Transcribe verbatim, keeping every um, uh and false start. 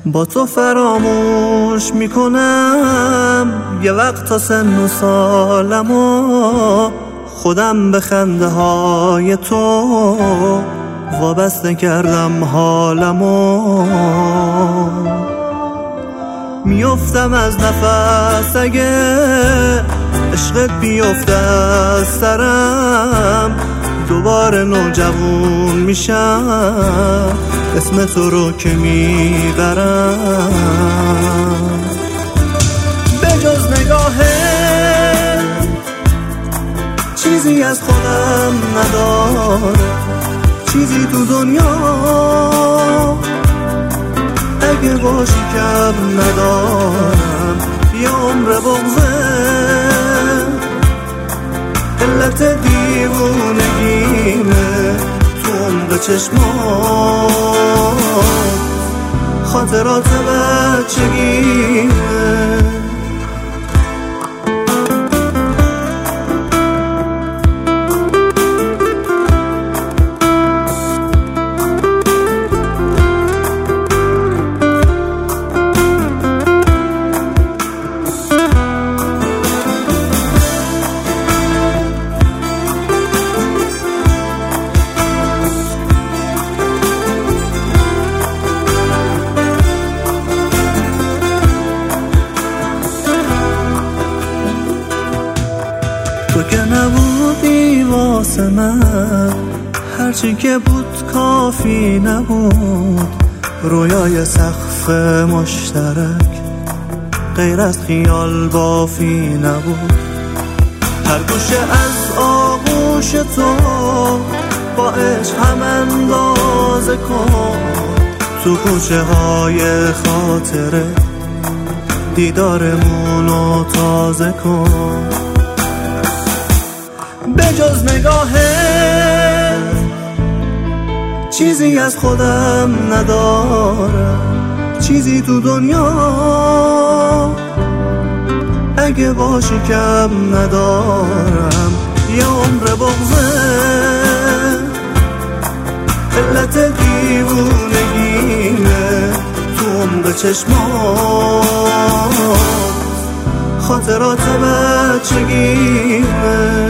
با تو فراموش میکنم یه وقت تا سن و سالم و خودم به خنده های تو وابسته کردم حالم و میافتم از نفس اگه عشقت بیفته از سرم دوباره نوجوون میشم اسم تو رو که میبرم به جز نگاهت چیزی از خودم ندارم چیزی تو دنیا اگه باشی کم ندارم یه عمر بغضه علت دیوونگیمه تو عمق چشمات خاطرات بچگیمه تو که نبودی واسه من هرچی که بود کافی نبود رویای سقف مشترک غیر از خیال بافی نبود هر گوشه از آغوش تو با عشق هم اندازه کن تو کوچه های خاطره دیدارمونو تازه کن به جز نگاهت چیزی از خودم ندارم چیزی تو دنیا اگه باشی کم ندارم یه عمر بغضه علت دیوونگیمه تو عمق چشمات خاطرات بچگیمه